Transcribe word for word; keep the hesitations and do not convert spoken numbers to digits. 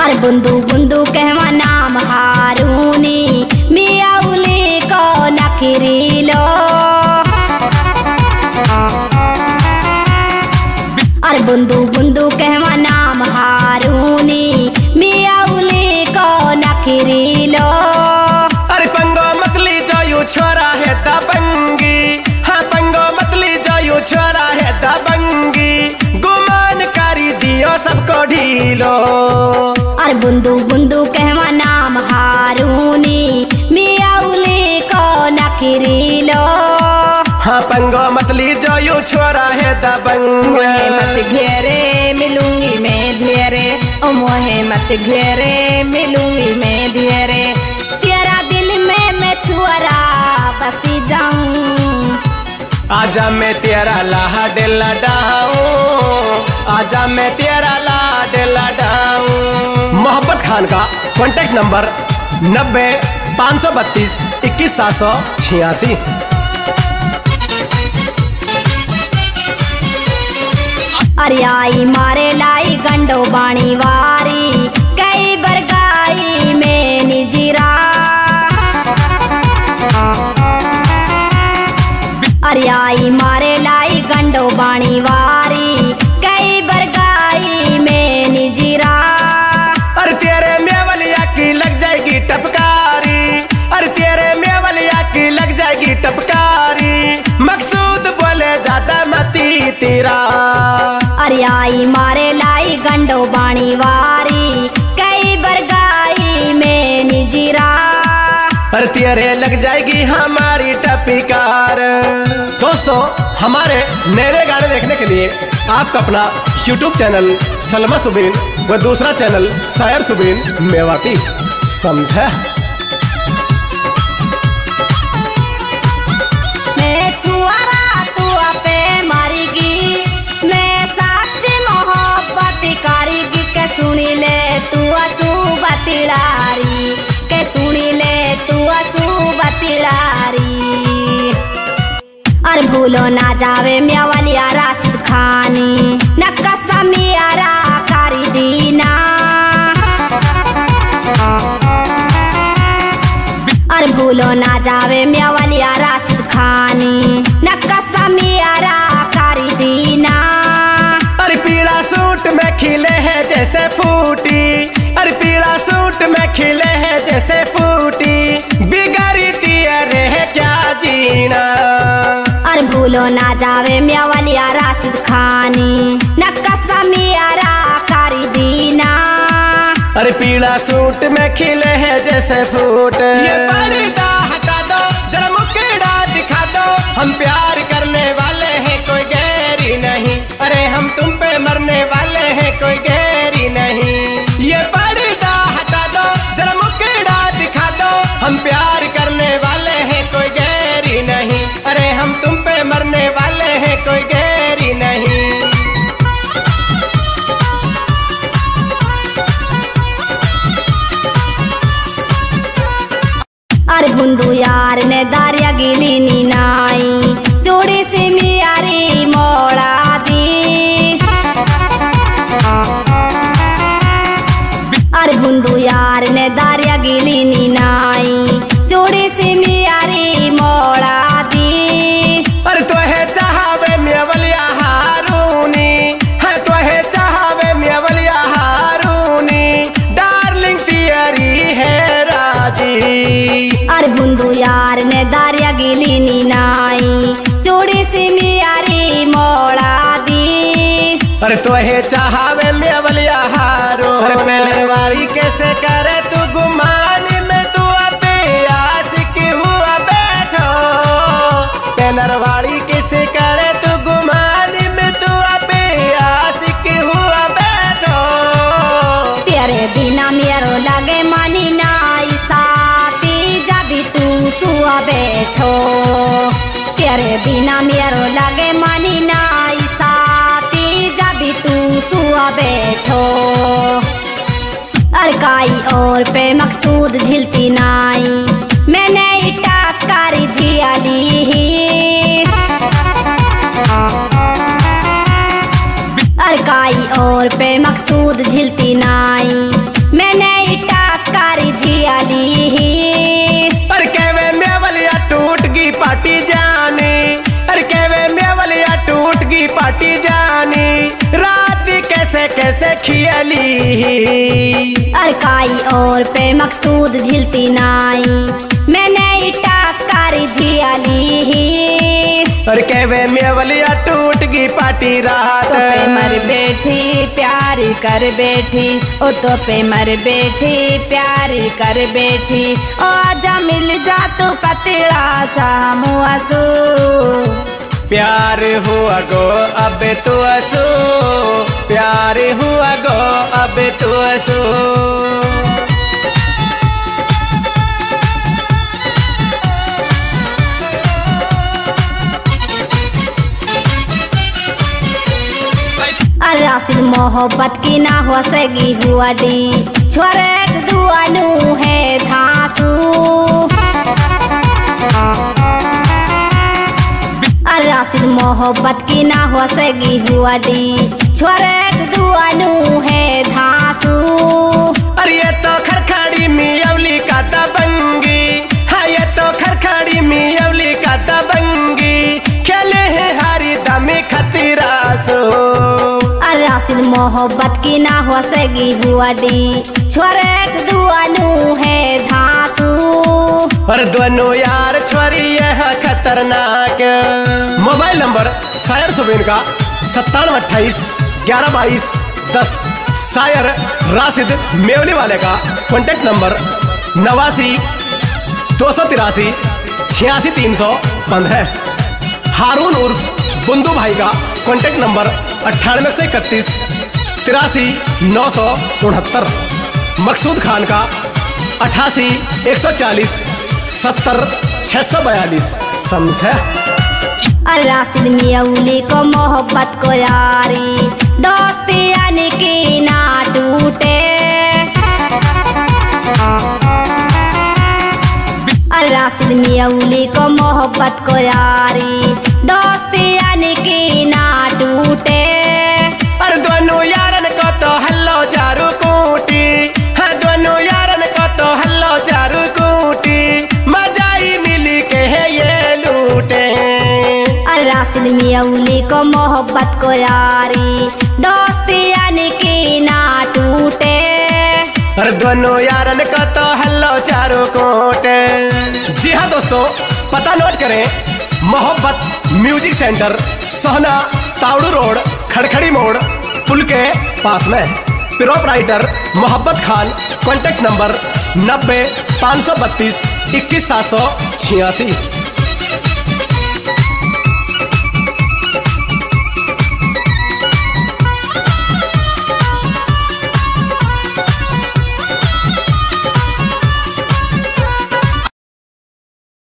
अरे बुंदू बुंदू कहवा नाम हारूनी मियाउली को नखरीलो। अरे बुंदू बुंदू कहवा नाम हारूनी मियाउली को नखरीलो। अरे पंगो मतली जायू छोरा है दबंगी, हाँ पंगो मतली जायू छोरा है दबंगी, गुमान करी दियो सबको ढीलो। अरे बुंदू बुंदू कहवा नाम हारूनी मियाउली को नखरीलो। हाँ पंगो मतली जायू छोरा है दबंगी। मोहे मत घेरे मिलूंगी मैं धेरे, ओ मोहे मत घेरे मिलूंगी मैं धेरे। तेरा दिल में मैं छुअरा बसी जाऊं, आजा मैं तेरा लाड लडाऊं, आजा मैं तेरा लाड लडाऊं। मोहब्बत खान का कॉन्टेक्ट नंबर नब्बे पाँच सौ बत्तीस इक्कीस सात सौ छियासी। अरे आई मारे लाई गंडो बाणी वारी कई बरगाई में निजीरा। अरे आई मारे लाई गंडो बाणी वारी कई बरगाई में निजीरा। अरे तेरे मेवलिया की लग जाएगी टपकारी, अरे तेरे मेवलिया की लग जाएगी टपकारी, मकसूद बोले ज्यादा मती तेरा। अरे आई मारे लाई गंडो बाणी वारी कई बरगाई में निजीरा। अरे तेरे लग जाएगी हमारी टपिकार। दोस्तों हमारे नए गाने देखने के लिए आपका अपना यूट्यूब चैनल सलमा सुबीन व दूसरा चैनल शायर सुबीन मेवाती समझे। मैं छुआरा तू पे मारीगी, मैं सच्ची मोहब्बत करेगी के सुनी ले तू तू बतिलारी, के सुनी ले तू तू बतिलारी। अरे भूलो ना जावे म्यावलिया राशिद खानी नक्का मियारा कारी दीना। अरे भूलो ना जावे म्यावलिया राशिद खानी नक्का मियारा कारी दीना। अरे पीला सूट में खिले हैं जैसे फूटी, अरे पीला सूट में खिले हैं जैसे फूटी, बिगाड़ी तेरे है क्या जीना। अरे भूलो ना जावे म्यावलिया राशिद खानी नक्का मियारा कारी दीना। अरे पीला सूट में खिले हैं जैसे फूट। ये पर्दा हटा दो जरा मुखड़ा दिखा दो, हम प्यार करने वाले हैं कोई गैरी नहीं, अरे हम तुम पे मरने वाले हैं कोई गैरी नहीं। ये पर्दा हटा दो जरा मुखड़ा दिखा दो, हम प्यार करने वाले हैं कोई गैरी नहीं, अरे हम तुम पे मरने वाले हैं कोई गैरी नहीं। अरे बुंदू यार ने दारिया गिली नी नाई जोड़ी से मियारी मोड़ा दी। अरे बुंदू यार ने दारिया गिली नी नाई जोड़ी से मियारी मोड़ा दी। अरे तो है चाहवे मेवलिया हारूनी, है तो है चाहवे मेवलिया हारूनी, डार्लिंग तेरी है राजी। अरे बुंदू यार ने दारिया गिली नी नाई जोड़ी से मियारी मोड़ा दी। अरे तो है चाहवे मेवलिया हारू। अरे पहले वाली कैसे करे तू गुमानी में तू अबे आशिक हुआ बैठो, पहले वाली कैसे करे तू गुमानी में तू अबे आशिक हुआ बैठो। तेरे बिना मेरो लगे मानी नाई साथी जब तू सुआ बैठो, तेरे बिना मेरो लगे मानी नाई साथी जब तू सुआ बैठो। अरे काई और पे मकसूद झिलती नाई मैंने इटा कारी झियाली ही। अरे काई और पे मकसूद झिलती नाई पार्टी जानी, रात कैसे कैसे खियली। अरकाई और पे मकसूद झिलती नाई, मैंने टक्कर झियाली। और कहवे मेवलिया टूट गई पार्टी रात, तो पे मर बैठी प्यार कर बैठी, ओ तो पे मर बैठी प्यार कर बैठी। ओ आजा मिल जा तू पतला सा मुआसू, प्यार हुआ गो अब तो असो, प्यार हुआ गो अब तो असो। राशिद मोहब्बत की ना हो सगी हुआ डी, छोरे दुआनू है धांसू। राशिद मोहब्बत की ना हो सगी हुआ डी, छोरे दुआनू है धांसू। अरे ये तो खरखड़ी मियवली का दबंगी, हाँ ये तो खरखड़ी मियवली का दबंगी, खेले है हारी दमी खतरा सो। राशिद मोहब्बत की ना हो सगी हुआ डी, छोरे दुआनू है धांसू। और दोनों यार छोरी यह खतरनाक। मोबाइल नंबर शायर सुबीन का सत्तानवे अट्ठाईस ग्यारह बाईस दस। शायर राशिद मेवली वाले का कॉन्टेक्ट नंबर नवासी दो सौ तिरासी छियासी तीन सौ पंद्रह। हारून उर्फ बुंदू भाई का कॉन्टेक्ट नंबर अट्ठानवे सौ इकतीस तिरासी नौ सौ उनहत्तर। मकसूद खान का अट्ठासी एक सौ चालीस सत्तर छह सौ बयालीस। समझे? राशिद मियौली को मोहब्बत को यारी, दोस्ती यानी कि ना टूटे। राशिद मियौली को मोहब्बत को यारी, दोस्ती यानी कि ना टूटे। और दोनों यारन को तो हल्लो चारू कूटी, हाँ दोनों यारन को तो हल्लो चारू कूटी, मजाई मिली के है ये लूटे। राशिद मियौली को मोहब्बत को यारी, दोस्ती यानी कि ना टूटे। और दोनों यारन को तो हल्लो चारू कूटे। जी हाँ दोस्तों, पता नोट करें, Mohabbat music centre Sohna Taoru road Kharkhari मोड़ पुल के पास में। प्रोपराइटर मोहब्बत खान। कॉन्टेक्ट नंबर नब्बे पाँच सौ बत्तीस इक्कीस सात सौ छियासी।